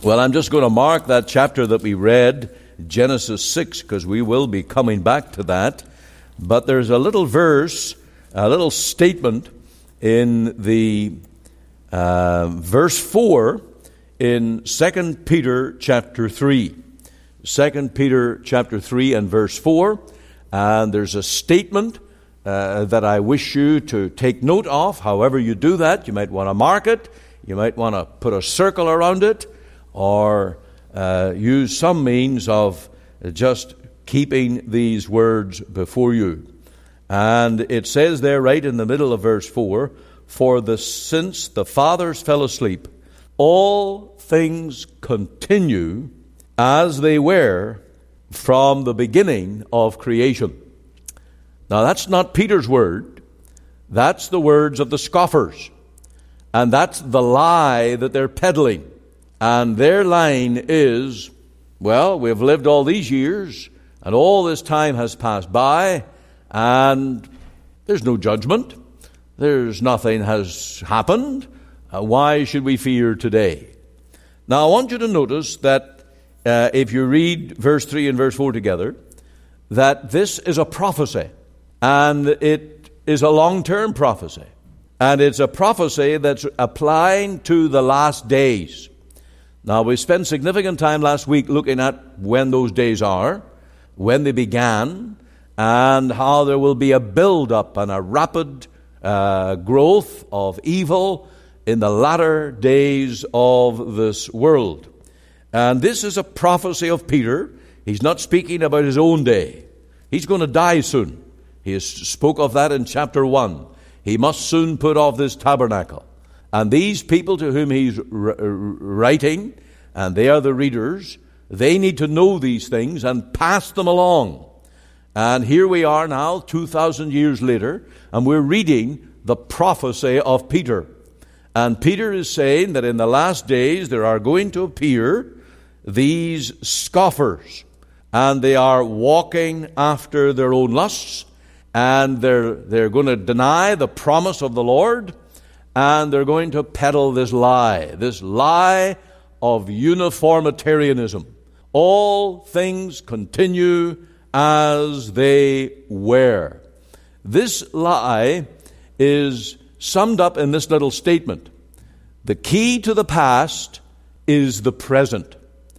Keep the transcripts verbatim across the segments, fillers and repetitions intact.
Well, I'm just going to mark that chapter that we read, Genesis six, because we will be coming back to that. But there's a little verse, a little statement in the uh, verse four in Second Peter chapter three. Second Peter chapter three and verse four. And there's a statement uh, that I wish you to take note of. However you do that, you might want to mark it. You might want to put a circle around it, or uh, use some means of just keeping these words before you. And it says there right in the middle of verse four, For the since the fathers fell asleep, all things continue as they were from the beginning of creation. Now that's not Peter's word. That's the words of the scoffers. And that's the lie that they're peddling. And their line is, well, we've lived all these years, and all this time has passed by, and there's no judgment. There's nothing has happened. Uh, why should we fear today? Now, I want you to notice that uh, if you read verse three and verse four together, that this is a prophecy, and it is a long-term prophecy. And it's a prophecy that's applying to the last days. Now, we spent significant time last week looking at when those days are, when they began, and how there will be a build-up and a rapid uh, growth of evil in the latter days of this world. And this is a prophecy of Peter. He's not speaking about his own day. He's going to die soon. He spoke of that in chapter one. He must soon put off this tabernacle. And these people to whom he's r- r- writing, and they are the readers, they need to know these things and pass them along. And here we are now, two thousand years later, and we're reading the prophecy of Peter. And Peter is saying that in the last days there are going to appear these scoffers, and they are walking after their own lusts, and they're they're going to deny the promise of the Lord, and they're going to peddle this lie, this lie of uniformitarianism. All things continue as they were. This lie is summed up in this little statement. The key to the past is the present.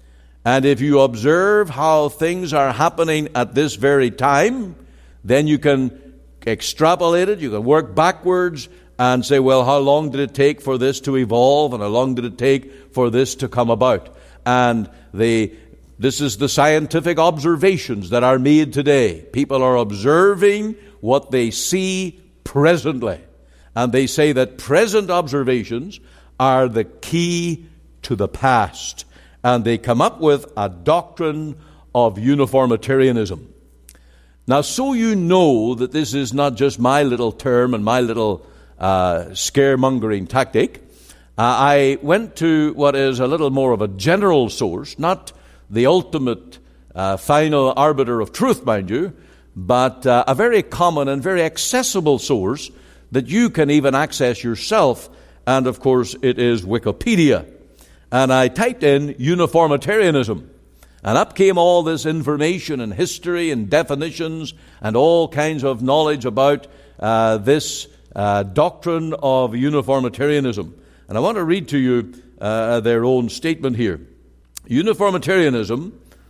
And if you observe how things are happening at this very time, then you can extrapolate it, you can work backwards and say, well, how long did it take for this to evolve, and how long did it take for this to come about? And the this is the scientific observations that are made today. People are observing what they see presently. And they say that present observations are the key to the past. And they come up with a doctrine of uniformitarianism. Now, so you know that this is not just my little term and my little uh, scaremongering tactic, uh, I went to what is a little more of a general source, not the ultimate uh, final arbiter of truth, mind you, but uh, a very common and very accessible source that you can even access yourself, and of course it is Wikipedia. And I typed in uniformitarianism, and up came all this information and history and definitions and all kinds of knowledge about uh, this uh, doctrine of uniformitarianism. And I want to read to you uh, their own statement here. Uniformitarianism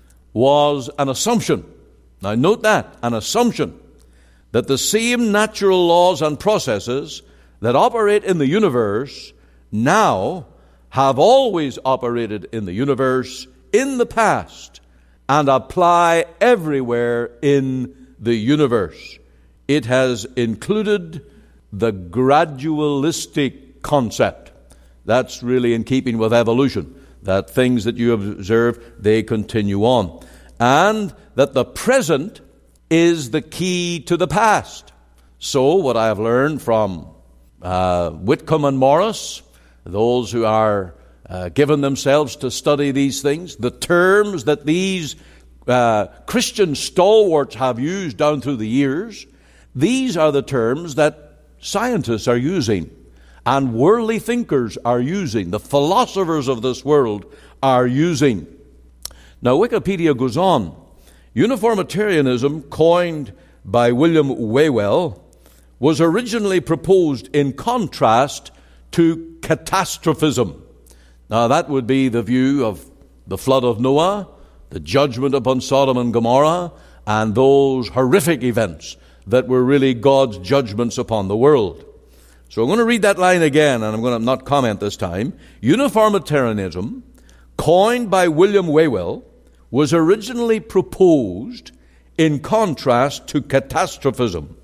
was an assumption. Now note that, an assumption that the same natural laws and processes that operate in the universe now have always operated in the universe in the past and apply everywhere in the universe. It has included the gradualistic concept. That's really in keeping with evolution, that things that you observe, they continue on. And that the present is the key to the past. So what I have learned from uh, Whitcomb and Morris, those who are uh, given themselves to study these things, the terms that these uh, Christian stalwarts have used down through the years, these are the terms that scientists are using. and worldly thinkers are using, the philosophers of this world are using. Now, Wikipedia goes on. Uniformitarianism, coined by William Whewell, was originally proposed in contrast to catastrophism. Now, that would be the view of the flood of Noah, the judgment upon Sodom and Gomorrah, and those horrific events that were really God's judgments upon the world. So I'm going to read that line again, and I'm going to not comment this time. Uniformitarianism, coined by William Whewell, was originally proposed in contrast to catastrophism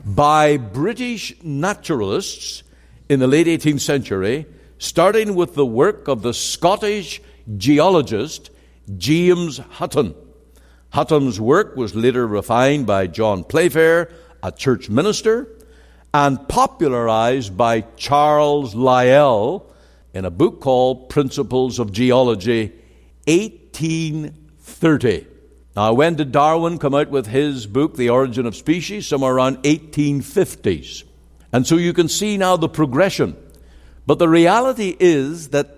by British naturalists in the late eighteenth century, starting with the work of the Scottish geologist James Hutton. Hutton's work was later refined by John Playfair, a church minister, and popularized by Charles Lyell in a book called Principles of Geology, eighteen thirty. Now, when did Darwin come out with his book, The Origin of Species? Somewhere around eighteen fifties. And so you can see now the progression. But the reality is that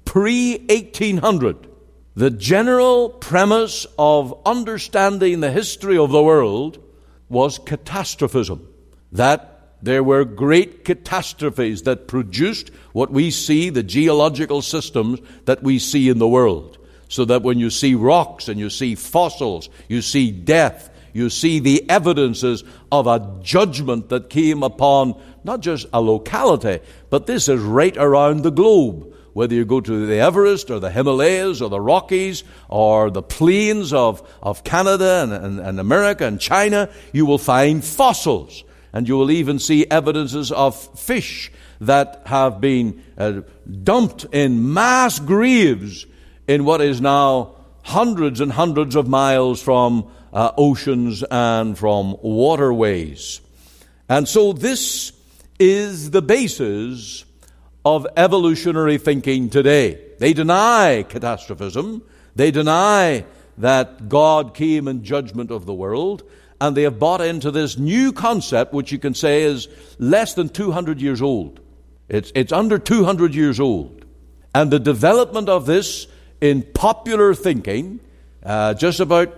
pre eighteen hundred, the general premise of understanding the history of the world was catastrophism. That there were great catastrophes that produced what we see, the geological systems that we see in the world. So that when you see rocks and you see fossils, you see death, you see the evidences of a judgment that came upon not just a locality, but this is right around the globe. Whether you go to the Everest or the Himalayas or the Rockies or the plains of, of Canada and, and, and America and China, you will find fossils. And you will even see evidences of fish that have been uh, dumped in mass graves in what is now hundreds and hundreds of miles from uh, oceans and from waterways. And so this is the basis of evolutionary thinking today. They deny catastrophism. They deny that God came in judgment of the world. And they have bought into this new concept, which you can say is less than two hundred years old. It's, it's under two hundred years old. And the development of this in popular thinking, uh, just about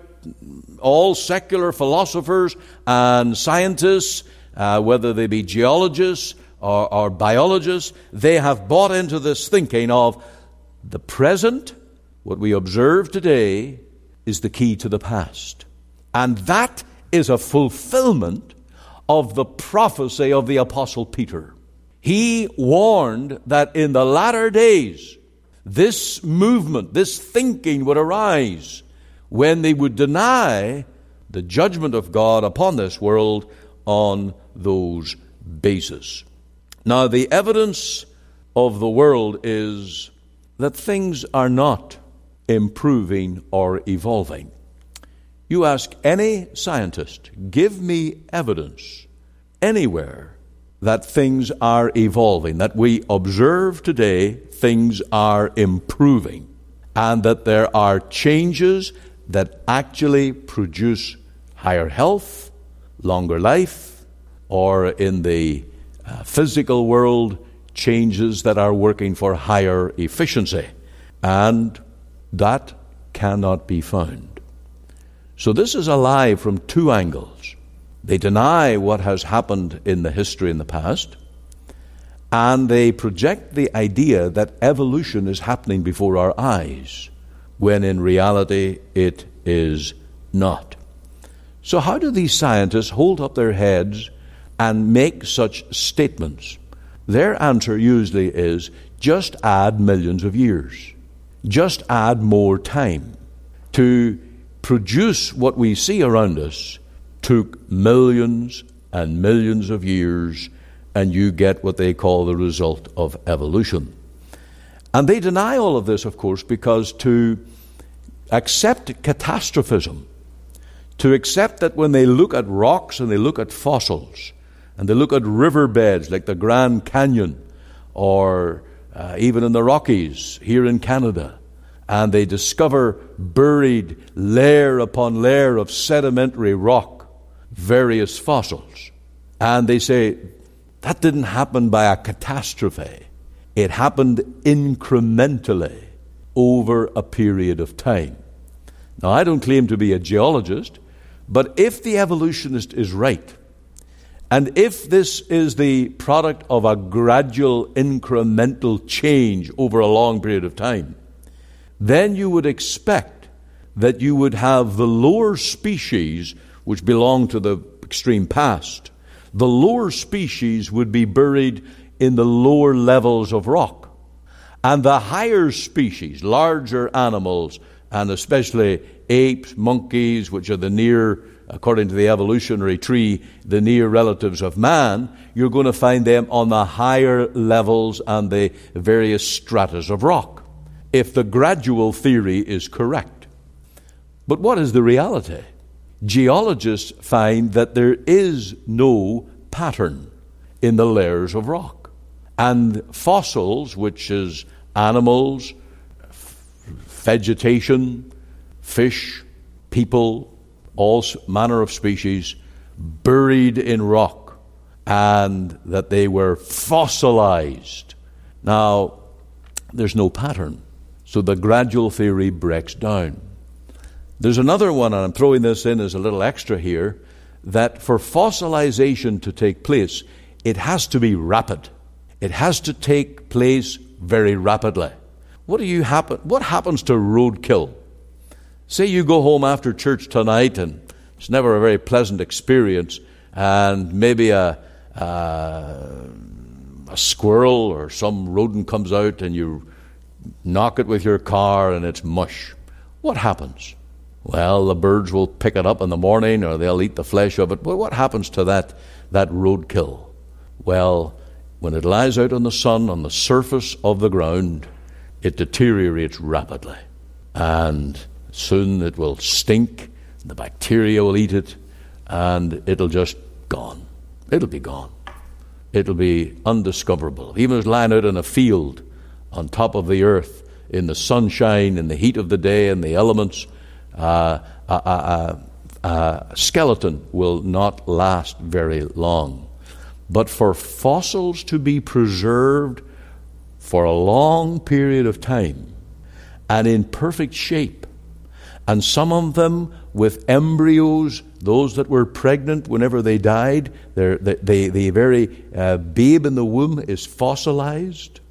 all secular philosophers and scientists, uh, whether they be geologists or, or biologists, they have bought into this thinking of the present, what we observe today, is the key to the past. And that is a fulfillment of the prophecy of the Apostle Peter. He warned that in the latter days, this movement, this thinking would arise when they would deny the judgment of God upon this world on those bases. Now, the evidence of the world is that things are not improving or evolving. You ask any scientist, give me evidence anywhere that things are evolving, that we observe today things are improving, and that there are changes that actually produce higher health, longer life, or in the uh, physical world, changes that are working for higher efficiency. And that cannot be found. So this is a lie from two angles. They deny what has happened in the history in the past, and they project the idea that evolution is happening before our eyes, when in reality it is not. So how do these scientists hold up their heads and make such statements? Their answer usually is, just add millions of years. Just add more time. To produce what we see around us took millions and millions of years, and you get what they call the result of evolution. And they deny all of this, of course, because to accept catastrophism, to accept that when they look at rocks and they look at fossils, and they look at riverbeds like the Grand Canyon, or uh, even in the Rockies here in Canada, and they discover buried layer upon layer of sedimentary rock, various fossils. And they say, That didn't happen by a catastrophe. It happened incrementally over a period of time. Now, I don't claim to be a geologist, but if the evolutionist is right, and if this is the product of a gradual incremental change over a long period of time, then you would expect that you would have the lower species, which belong to the extreme past, the lower species would be buried in the lower levels of rock. And the higher species, larger animals, and especially apes, monkeys, which are the near, according to the evolutionary tree, the near relatives of man, you're going to find them on the higher levels and the various stratas of rock, if the gradual theory is correct. But what is the reality? Geologists find that there is no pattern in the layers of rock. And fossils, which is animals, vegetation, fish, people, all manner of species, buried in rock, and that they were fossilized. Now, there's no pattern, so the gradual theory breaks down. There's another one, and I'm throwing this in as a little extra here, that for fossilization to take place, it has to be rapid. It has to take place very rapidly. What do you happen? What happens to roadkill? Say you go home after church tonight, and it's never a very pleasant experience, and maybe a, a, a squirrel or some rodent comes out, and you knock it with your car, and it's mush. What happens? Well, the birds will pick it up in the morning, or they'll eat the flesh of it. But what happens to that, that roadkill? Well, when it lies out on the sun, on the surface of the ground, it deteriorates rapidly. And soon it will stink, the bacteria will eat it, and it'll just gone. It'll be gone. It'll be undiscoverable. Even if it's lying out in a field on top of the earth, in the sunshine, in the heat of the day, and the elements, Uh, a, a, a, a skeleton will not last very long. But for fossils to be preserved for a long period of time and in perfect shape, and some of them with embryos, those that were pregnant whenever they died, the, the, the very uh, babe in the womb is fossilized.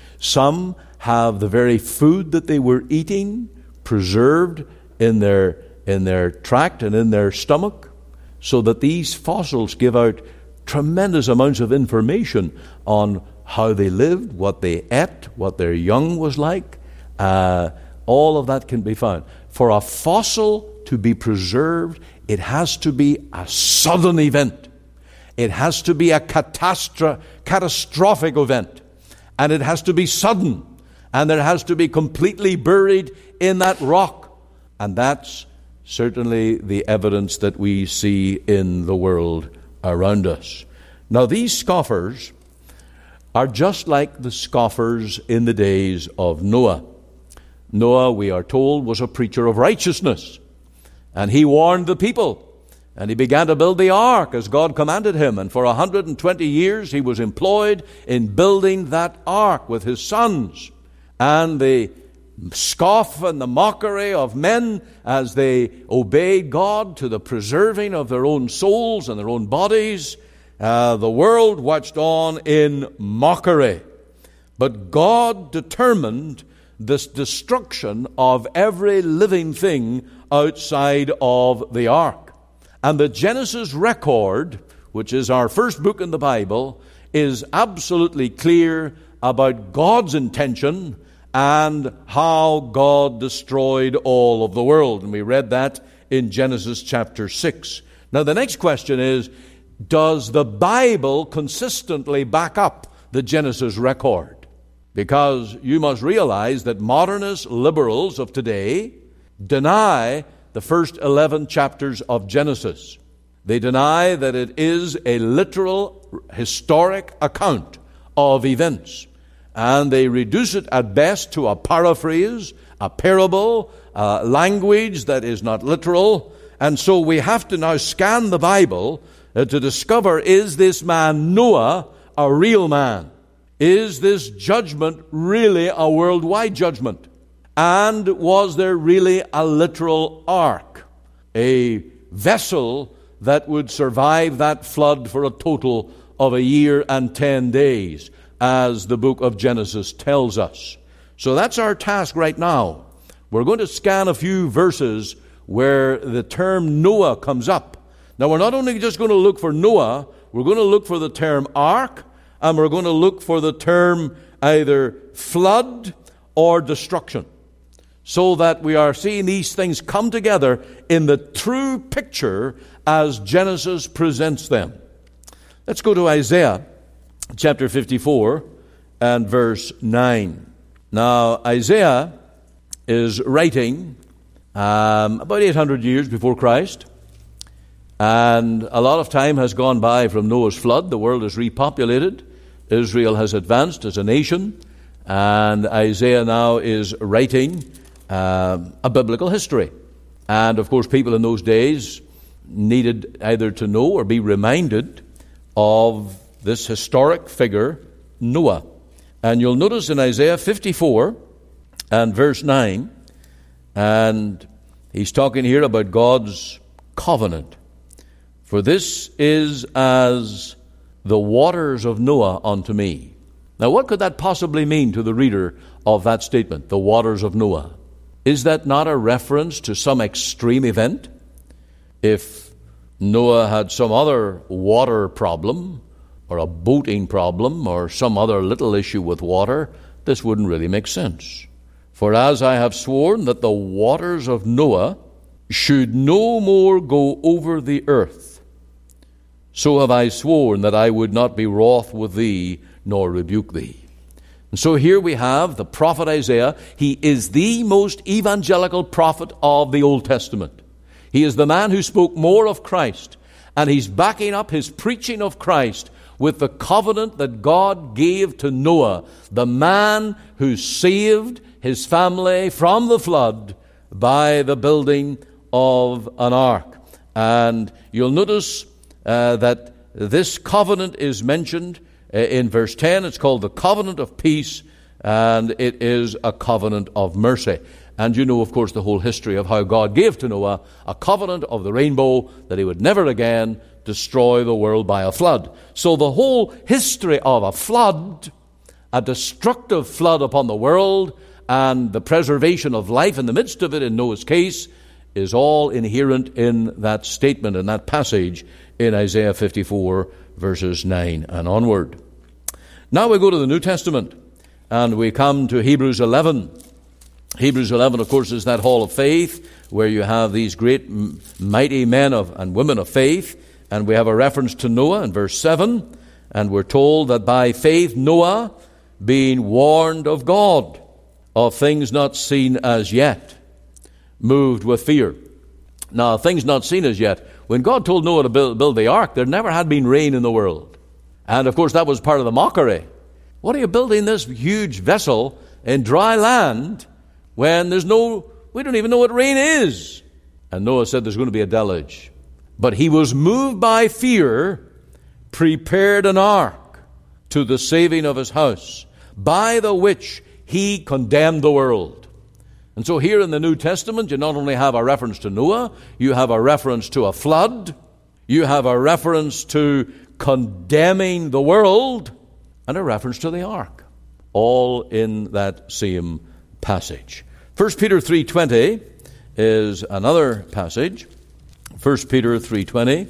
Some have the very food that they were eating preserved in their in their tract and in their stomach, so that these fossils give out tremendous amounts of information on how they lived, what they ate, what their young was like. Uh, all of that can be found. For a fossil to be preserved, it has to be a sudden event. It has to be a catastro- catastrophic event. And it has to be sudden. And it has to be completely buried in that rock. And that's certainly the evidence that we see in the world around us. Now, these scoffers are just like the scoffers in the days of Noah. Noah, we are told, was a preacher of righteousness. And he warned the people. And he began to build the ark as God commanded him. And for one hundred twenty years he was employed in building that ark with his sons. And the scoff and the mockery of men as they obeyed God to the preserving of their own souls and their own bodies. Uh, the world watched on in mockery. But God determined this destruction of every living thing outside of the ark. And the Genesis record, which is our first book in the Bible, is absolutely clear about God's intention and how God destroyed all of the world. And we read that in Genesis chapter six. Now the next question is, does the Bible consistently back up the Genesis record? Because you must realize that modernist liberals of today deny the first eleven chapters of Genesis. They deny that it is a literal historic account of events. And they reduce it at best to a paraphrase, a parable, a language that is not literal. And so we have to now scan the Bible uh, to discover, is this man Noah a real man? Is this judgment really a worldwide judgment? And was there really a literal ark, a vessel that would survive that flood for a total of a year and ten days, as the book of Genesis tells us? So that's our task right now. We're going to scan a few verses where the term Noah comes up. Now, we're not only just going to look for Noah, we're going to look for the term ark, and we're going to look for the term either flood or destruction, so that we are seeing these things come together in the true picture as Genesis presents them. Let's go to Isaiah chapter fifty-four and verse nine. Now, Isaiah is writing um, about eight hundred years before Christ, and a lot of time has gone by from Noah's flood. The world is repopulated. Israel has advanced as a nation, and Isaiah now is writing um, a biblical history. And, of course, people in those days needed either to know or be reminded of this historic figure, Noah. And you'll notice in Isaiah fifty-four and verse nine, and he's talking here about God's covenant. For this is as the waters of Noah unto me. Now, what could that possibly mean to the reader of that statement, the waters of Noah? Is that not a reference to some extreme event? If Noah had some other water problem, or a boating problem, or some other little issue with water, this wouldn't really make sense. For as I have sworn that the waters of Noah should no more go over the earth, so have I sworn that I would not be wroth with thee, nor rebuke thee. And so here we have the prophet Isaiah. He is the most evangelical prophet of the Old Testament. He is the man who spoke more of Christ, and he's backing up his preaching of Christ with the covenant that God gave to Noah, the man who saved his family from the flood by the building of an ark. And you'll notice uh, that this covenant is mentioned uh, in verse ten. It's called the covenant of peace, and it is a covenant of mercy. And you know, of course, the whole history of how God gave to Noah a covenant of the rainbow, that he would never again destroy the world by a flood. So the whole history of a flood, a destructive flood upon the world, and the preservation of life in the midst of it in Noah's case, is all inherent in that statement, in that passage in Isaiah fifty-four, verses nine and onward. Now we go to the New Testament, and we come to Hebrews eleven. Hebrews eleven, of course, is that hall of faith where you have these great, mighty men of and women of faith. And we have a reference to Noah in verse seven. And we're told that by faith Noah, being warned of God of things not seen as yet, moved with fear. Now, things not seen as yet. When God told Noah to build, build the ark, there never had been rain in the world. And, of course, that was part of the mockery. What are you building this huge vessel in dry land when there's no, we don't even know what rain is? And Noah said there's going to be a deluge. But he was moved by fear, prepared an ark to the saving of his house, by the which he condemned the world. And so here in the New Testament, you not only have a reference to Noah, you have a reference to a flood, you have a reference to condemning the world, and a reference to the ark, all in that same passage. First Peter three twenty is another passage. First Peter three twenty,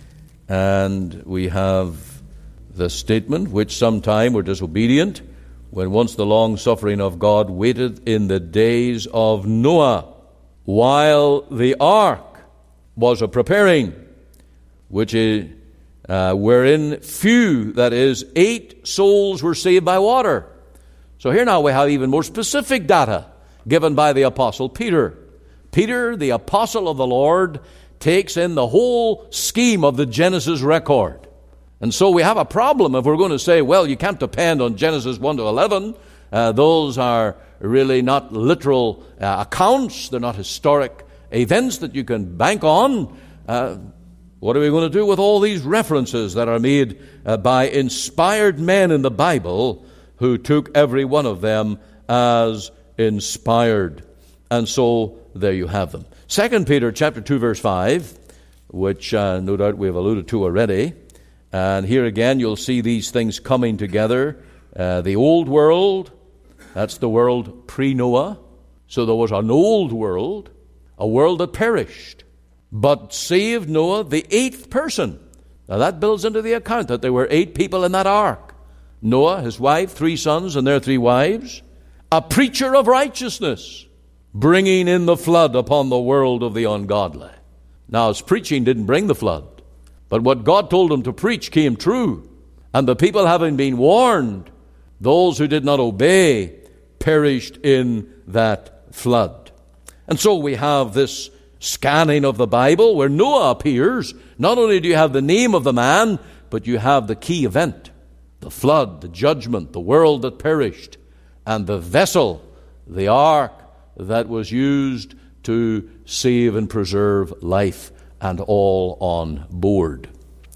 and we have the statement, which sometime were disobedient, when once the long-suffering of God waited in the days of Noah, while the ark was a preparing, which is, uh, wherein few, that is, eight souls were saved by water. So here now we have even more specific data given by the Apostle Peter. Peter, the apostle of the Lord, takes in the whole scheme of the Genesis record. And so we have a problem if we're going to say, well, you can't depend on Genesis one to eleven. Uh, those are really not literal uh, accounts. They're not historic events that you can bank on. Uh, What are we going to do with all these references that are made uh, by inspired men in the Bible who took every one of them as inspired? And so there you have them. Second Peter chapter two, verse five, which uh, no doubt we've alluded to already. And here again you'll see these things coming together. Uh, the old world, that's the world pre-Noah. So there was an old world, a world that perished, but saved Noah, the eighth person. Now that builds into the account that there were eight people in that ark. Noah, his wife, three sons and their three wives, a preacher of righteousness, bringing in the flood upon the world of the ungodly. Now his preaching didn't bring the flood, but what God told him to preach came true. And the people, having been warned, those who did not obey, perished in that flood. And so we have this scanning of the Bible where Noah appears. Not only do you have the name of the man, but you have the key event, the flood, the judgment, the world that perished, and the vessel, the ark, that was used to save and preserve life and all on board.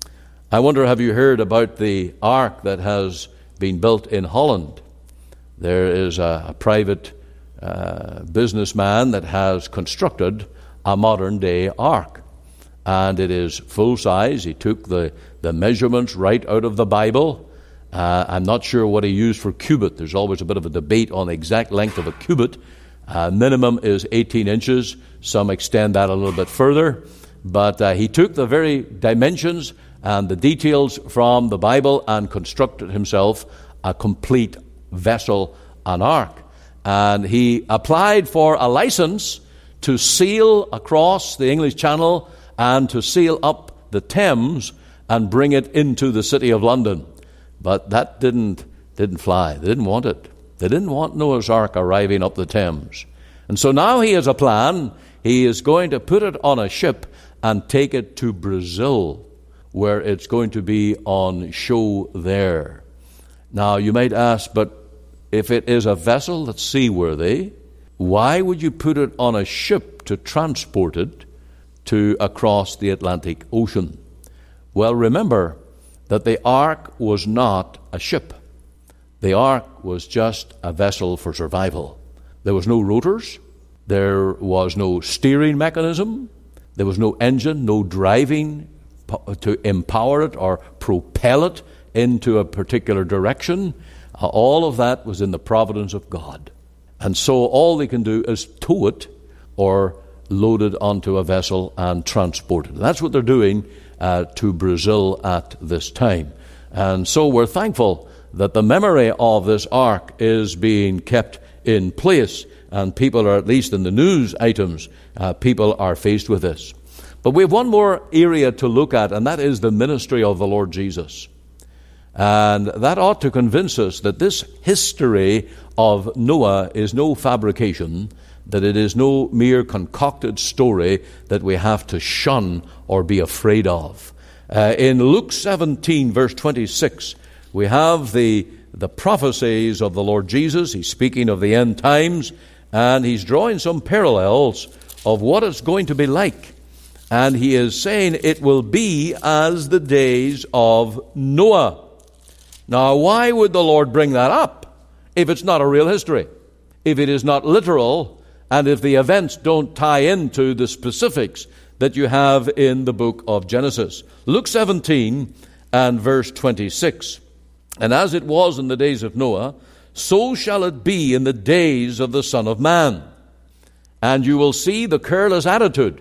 I wonder, have you heard about the ark that has been built in Holland? There is a, a private uh, businessman that has constructed a modern-day ark. And it is full size. He took the, the measurements right out of the Bible. Uh, I'm not sure what he used for cubit. There's always a bit of a debate on the exact length of a cubit. Uh, minimum is eighteen inches. Some extend that a little bit further. But uh, he took the very dimensions and the details from the Bible and constructed himself a complete vessel, an ark. And he applied for a license to sail across the English Channel and to sail up the Thames and bring it into the city of London. But that didn't didn't fly. They didn't want it. They didn't want Noah's Ark arriving up the Thames. And so now he has a plan. He is going to put it on a ship and take it to Brazil, where it's going to be on show there. Now you might ask, but if it is a vessel that's seaworthy, why would you put it on a ship to transport it to across the Atlantic Ocean? Well, remember that the ark was not a ship. The ark was just a vessel for survival. There was no rotors. There was no steering mechanism. There was no engine, no driving to empower it or propel it into a particular direction. All of that was in the providence of God. And so all they can do is tow it or load it onto a vessel and transport it. That's what they're doing uh, to Brazil at this time. And so we're thankful that the memory of this ark is being kept in place, and people are, at least in the news items, uh, people are faced with this. But we have one more area to look at, and that is the ministry of the Lord Jesus. And that ought to convince us that this history of Noah is no fabrication, that it is no mere concocted story that we have to shun or be afraid of. Uh, in Luke seventeen, verse twenty-six, we have the, the prophecies of the Lord Jesus. He's speaking of the end times, and he's drawing some parallels of what it's going to be like. And he is saying it will be as the days of Noah. Now, why would the Lord bring that up if it's not a real history, if it is not literal, and if the events don't tie into the specifics that you have in the book of Genesis? Luke seventeen and verse twenty-six. And as it was in the days of Noah, so shall it be in the days of the Son of Man. And you will see the careless attitude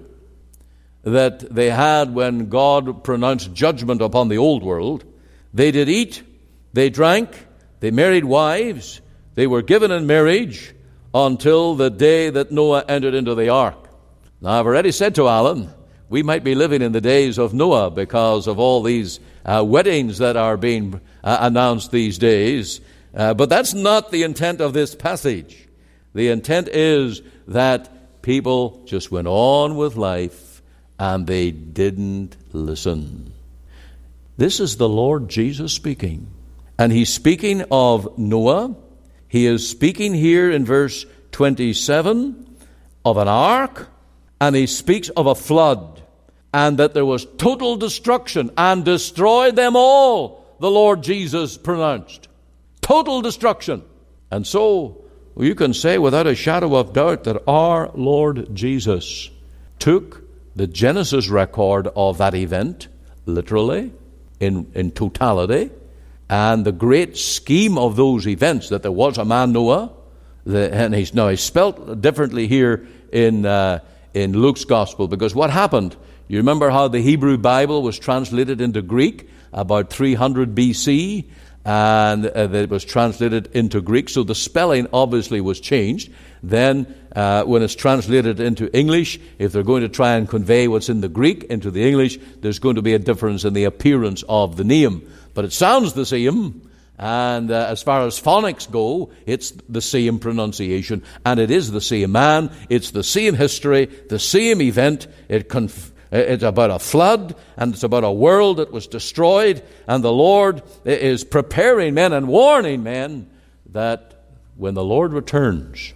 that they had when God pronounced judgment upon the old world. They did eat, they drank, they married wives, they were given in marriage until the day that Noah entered into the ark. Now, I've already said to Alan, we might be living in the days of Noah because of all these uh, weddings that are being uh, announced these days. Uh, but that's not the intent of this passage. The intent is that people just went on with life and they didn't listen. This is the Lord Jesus speaking. And he's speaking of Noah. He is speaking here in verse twenty-seven of an ark, and he speaks of a flood. and that there was total destruction, and destroyed them all, the Lord Jesus pronounced. Total destruction. And so you can say without a shadow of doubt that our Lord Jesus took the Genesis record of that event, literally, in, in totality, and the great scheme of those events, that there was a man Noah, the, and he's now he's spelt differently here in uh, in Luke's Gospel, because what happened, you remember how the Hebrew Bible was translated into Greek about three hundred B C, and uh, it was translated into Greek, so the spelling obviously was changed. Then uh, when it's translated into English, if they're going to try and convey what's in the Greek into the English, there's going to be a difference in the appearance of the name. But it sounds the same, and uh, as far as phonics go, it's the same pronunciation, and it is the same man, it's the same history, the same event. It conf- it's about a flood, and it's about a world that was destroyed, and the Lord is preparing men and warning men that when the Lord returns,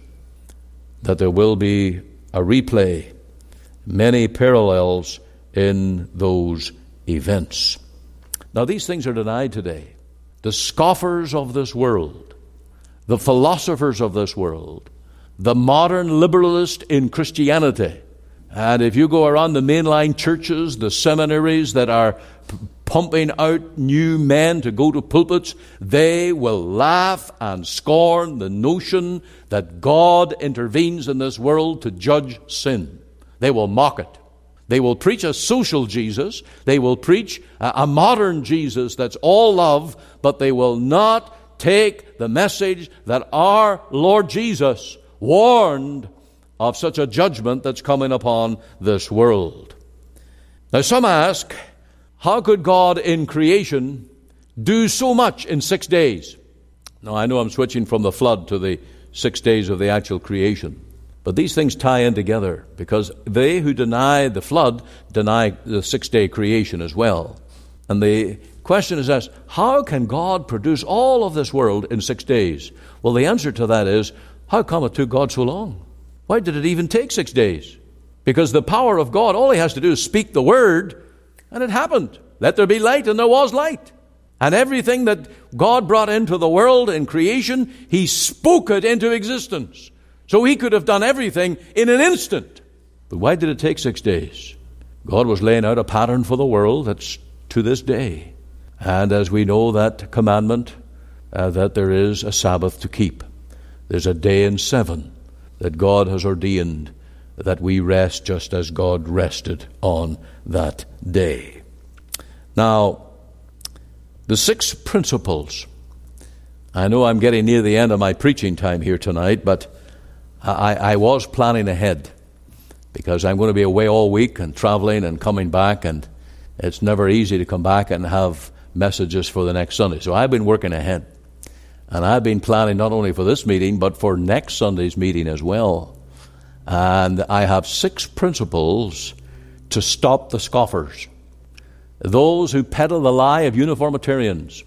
that there will be a replay, many parallels in those events. Now, these things are denied today. The scoffers of this world, the philosophers of this world, the modern liberalist in Christianity, and if you go around the mainline churches, the seminaries that are p- pumping out new men to go to pulpits, they will laugh and scorn the notion that God intervenes in this world to judge sin. They will mock it. They will preach a social Jesus. They will preach a, a modern Jesus that's all love, but they will not take the message that our Lord Jesus warned of such a judgment that's coming upon this world. Now, some ask, how could God in creation do so much in six days? Now, I know I'm switching from the flood to the six days of the actual creation. But these things tie in together, because they who deny the flood deny the six-day creation as well. And the question is asked, how can God produce all of this world in six days? Well, the answer to that is, how come it took God so long? Why did it even take six days? Because the power of God, all he has to do is speak the word, and it happened. Let there be light, and there was light. And everything that God brought into the world in creation, he spoke it into existence. So he could have done everything in an instant. But why did it take six days? God was laying out a pattern for the world that's to this day. And as we know that commandment, uh, that there is a Sabbath to keep. There's a day in seven that God has ordained that we rest just as God rested on that day. Now, the six principles. I know I'm getting near the end of my preaching time here tonight, but I, I was planning ahead, because I'm going to be away all week and traveling and coming back, and it's never easy to come back and have messages for the next Sunday. So I've been working ahead, and I've been planning not only for this meeting, but for next Sunday's meeting as well. And I have six principles to stop the scoffers, those who peddle the lie of uniformitarians,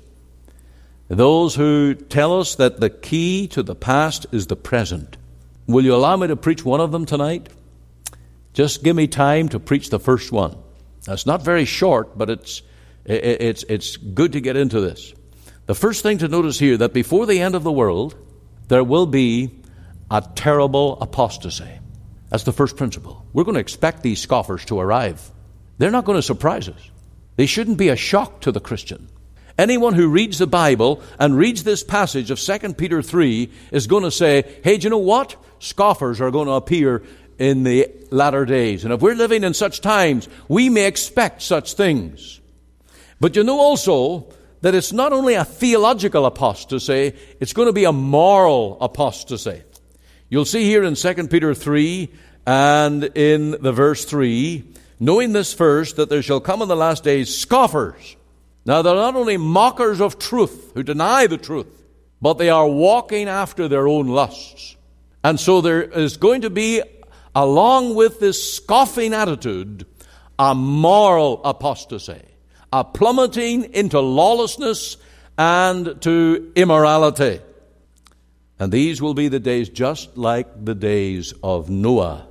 those who tell us that the key to the past is the present. Will you allow me to preach one of them tonight? Just give me time to preach the first one. That's not very short, but it's it's it's good to get into this. The first thing to notice here, that before the end of the world, there will be a terrible apostasy. That's the first principle. We're going to expect these scoffers to arrive. They're not going to surprise us. They shouldn't be a shock to the Christian. Anyone who reads the Bible and reads this passage of Second Peter three is going to say, hey, do you know what? Scoffers are going to appear in the latter days. And if we're living in such times, we may expect such things. But you know also that it's not only a theological apostasy, it's going to be a moral apostasy. You'll see here in Second Peter three and in the verse three, knowing this first, that there shall come in the last days scoffers. Now, they're not only mockers of truth, who deny the truth, but they are walking after their own lusts. And so there is going to be, along with this scoffing attitude, a moral apostasy, a plummeting into lawlessness and to immorality. And these will be the days just like the days of Noah,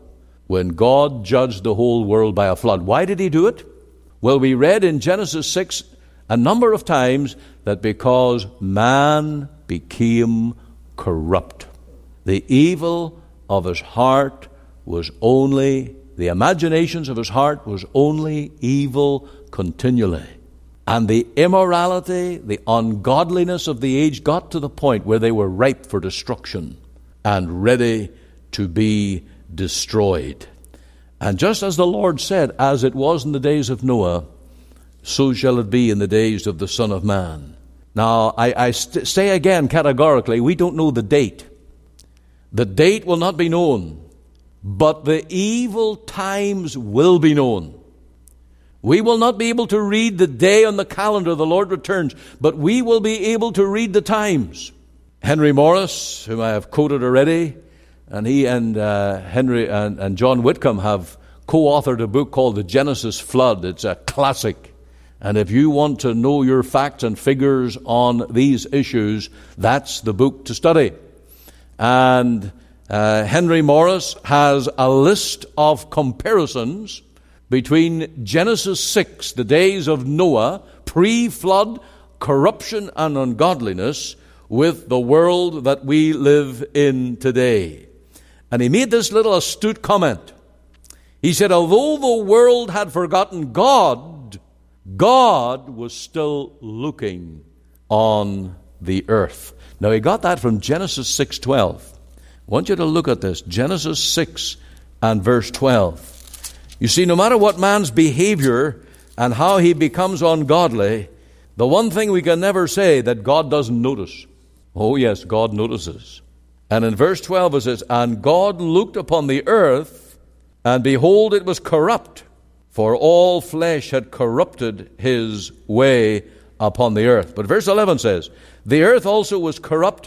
when God judged the whole world by a flood. Why did he do it? Well, we read in Genesis six a number of times that because man became corrupt. The evil of his heart was only, the imaginations of his heart was only evil continually. And the immorality, the ungodliness of the age got to the point where they were ripe for destruction and ready to be destroyed. And just as the Lord said, as it was in the days of Noah, so shall it be in the days of the Son of Man. Now, I, I st- say again categorically, we don't know the date. The date will not be known, but the evil times will be known. We will not be able to read the day on the calendar the Lord returns, but we will be able to read the times. Henry Morris, whom I have quoted already, and he and uh, Henry and, and John Whitcomb have co-authored a book called The Genesis Flood. It's a classic. And if you want to know your facts and figures on these issues, that's the book to study. And uh, Henry Morris has a list of comparisons between Genesis six, the days of Noah, pre-flood, corruption and ungodliness, with the world that we live in today. And he made this little astute comment. He said, although the world had forgotten God, God was still looking on the earth. Now he got that from Genesis six twelve. I want you to look at this. Genesis six and verse twelve. You see, no matter what man's behavior and how he becomes ungodly, the one thing we can never say that God doesn't notice. Oh yes, God notices. And in verse twelve it says, and God looked upon the earth, and behold, it was corrupt, for all flesh had corrupted his way upon the earth. But verse eleven says, the earth also was corrupt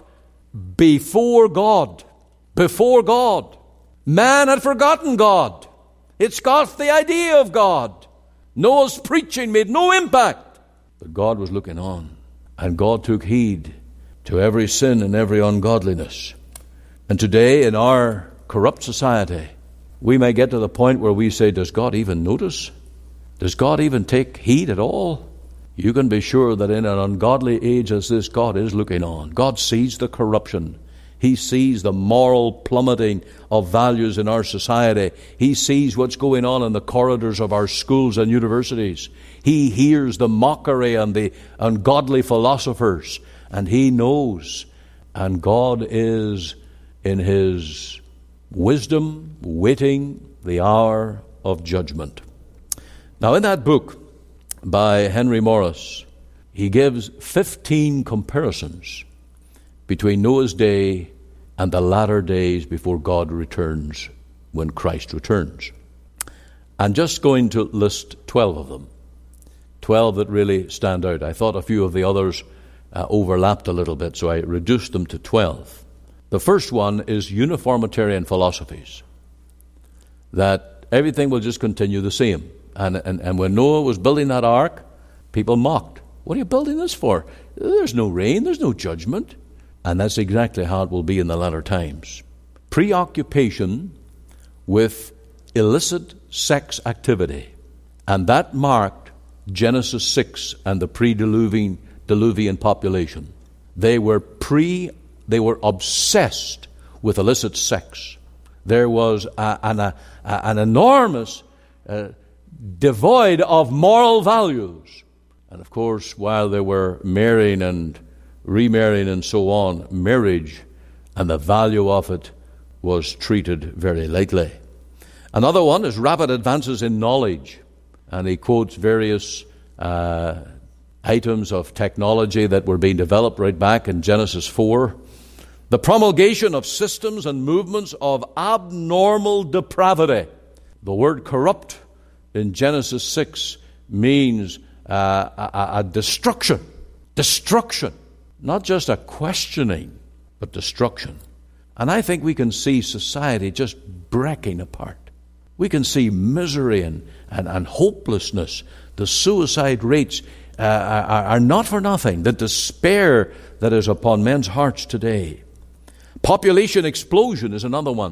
before God. Before God. Man had forgotten God. It scoffed the idea of God. Noah's preaching made no impact. But God was looking on. And God took heed to every sin and every ungodliness. And today in our corrupt society, we may get to the point where we say, does God even notice? Does God even take heed at all? You can be sure that in an ungodly age as this, God is looking on. God sees the corruption. He sees the moral plummeting of values in our society. He sees what's going on in the corridors of our schools and universities. He hears the mockery and the ungodly philosophers. And he knows. And God is in his wisdom waiting the hour of judgment. Now in that book by Henry Morris, he gives fifteen comparisons between Noah's day and the latter days before God returns, when Christ returns. I'm just going to list twelve of them. twelve that really stand out. I thought a few of the others uh, overlapped a little bit, so I reduced them to twelve. The first one is uniformitarian philosophies, that everything will just continue the same. And, and, and when Noah was building that ark, people mocked. What are you building this for? There's no rain, there's no judgment. And that's exactly how it will be in the latter times. Preoccupation with illicit sex activity. And that marked Genesis six and the pre-Diluvian Diluvian population. They were pre, they were obsessed with illicit sex. There was a, an, a, an enormous uh, devoid of moral values. And of course, while they were marrying and remarrying and so on, marriage and the value of it was treated very lightly. Another one is rapid advances in knowledge. And he quotes various uh, items of technology that were being developed right back in Genesis four. The promulgation of systems and movements of abnormal depravity. The word corrupt in Genesis six means uh, a, a destruction. Destruction. Not just a questioning, but destruction. And I think we can see society just breaking apart. We can see misery and, and, and hopelessness. The suicide rates uh, are, are not for nothing. The despair that is upon men's hearts today. Population explosion is another one.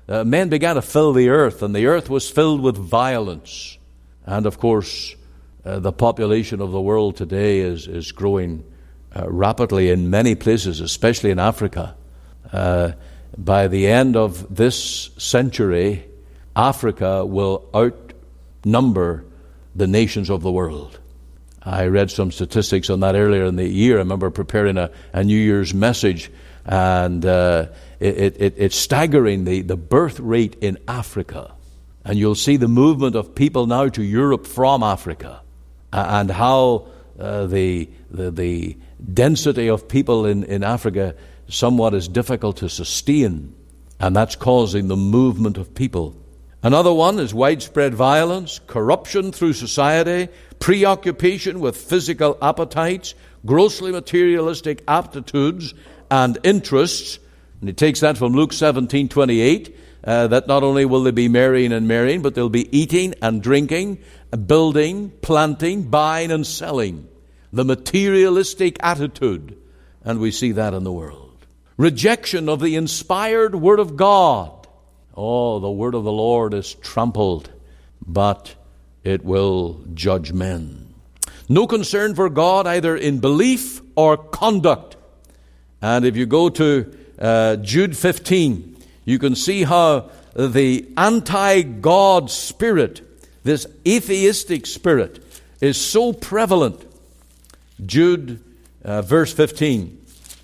uh, men began to fill the earth, and the earth was filled with violence. And of course, uh, the population of the world today is, is growing uh, rapidly in many places, especially in Africa. Uh, by the end of this century, Africa will outnumber the nations of the world. I read some statistics on that earlier in the year. I remember preparing a, a New Year's message, and uh, it, it, it's staggering, the, the birth rate in Africa. And you'll see the movement of people now to Europe from Africa, and how uh, the, the the density of people in, in Africa somewhat is difficult to sustain, and that's causing the movement of people. Another one is widespread violence, corruption through society, preoccupation with physical appetites, grossly materialistic aptitudes and interests. And he takes that from Luke seventeen twenty-eight, uh, that not only will they be marrying and marrying, but they'll be eating and drinking, building, planting, buying and selling. The materialistic attitude. And we see that in the world. Rejection of the inspired Word of God. Oh, the word of the Lord is trampled, but it will judge men. No concern for God either in belief or conduct. And if you go to uh, Jude fifteen, you can see how the anti-God spirit, this atheistic spirit, is so prevalent. Jude uh, verse fifteen.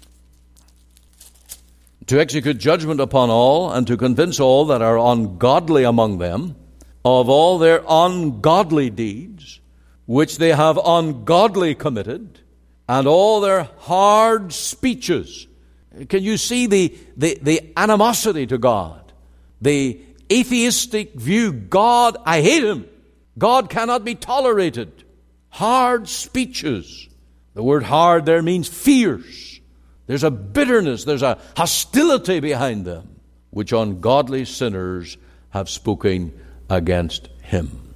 To execute judgment upon all, and to convince all that are ungodly among them of all their ungodly deeds, which they have ungodly committed, and all their hard speeches. Can you see the, the, the animosity to God? The atheistic view, God, I hate him. God cannot be tolerated. Hard speeches. The word hard there means fierce. There's a bitterness, there's a hostility behind them, which ungodly sinners have spoken against him.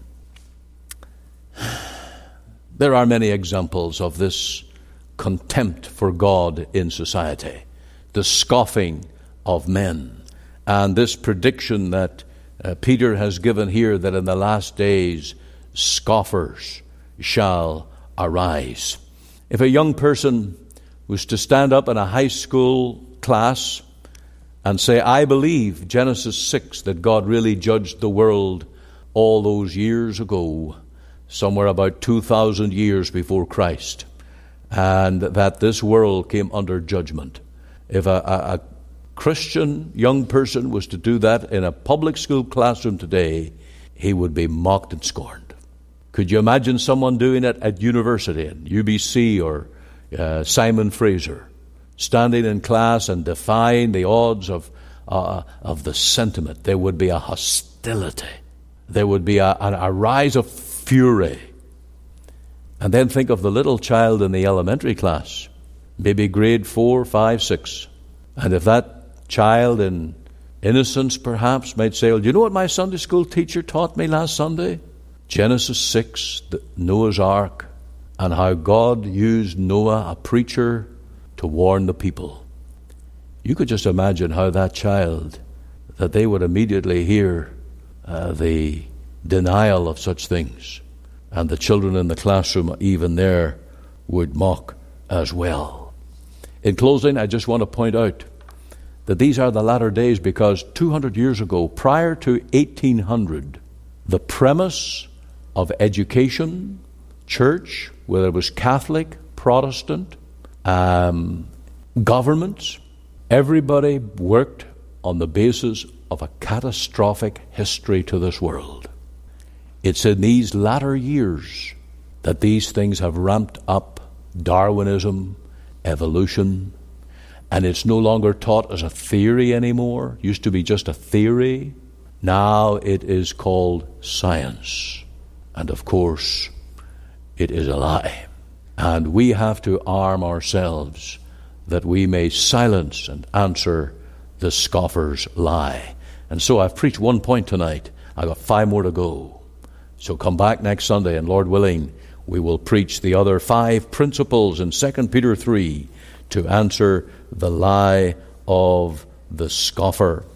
There are many examples of this contempt for God in society, the scoffing of men, and this prediction that uh, Peter has given here, that in the last days scoffers shall arise. If a young person was to stand up in a high school class and say, I believe, Genesis six, that God really judged the world all those years ago, somewhere about two thousand years before Christ, and that this world came under judgment. If a, a, a Christian young person was to do that in a public school classroom today, he would be mocked and scorned. Could you imagine someone doing it at university, at U B C or Uh, Simon Fraser, standing in class and defying the odds of uh, of the sentiment? There would be a hostility. There would be a, a, a rise of fury. And then think of the little child in the elementary class, maybe grade four, five, six. And if that child in innocence perhaps might say, well, do you know what my Sunday school teacher taught me last Sunday? Genesis six, the Noah's Ark, and how God used Noah, a preacher, to warn the people. You could just imagine how that child, that they would immediately hear uh, the denial of such things. And the children in the classroom, even there, would mock as well. In closing, I just want to point out that these are the latter days because two hundred years ago, prior to eighteen hundred, the premise of education, church, whether it was Catholic, Protestant, um, governments, everybody worked on the basis of a catastrophic history to this world. It's in these latter years that these things have ramped up: Darwinism, evolution, and it's no longer taught as a theory anymore. It used to be just a theory. Now it is called science. And of course, it is a lie. And we have to arm ourselves that we may silence and answer the scoffer's lie. And so I've preached one point tonight. I've got five more to go. So come back next Sunday, and Lord willing, we will preach the other five principles in Second Peter three to answer the lie of the scoffer.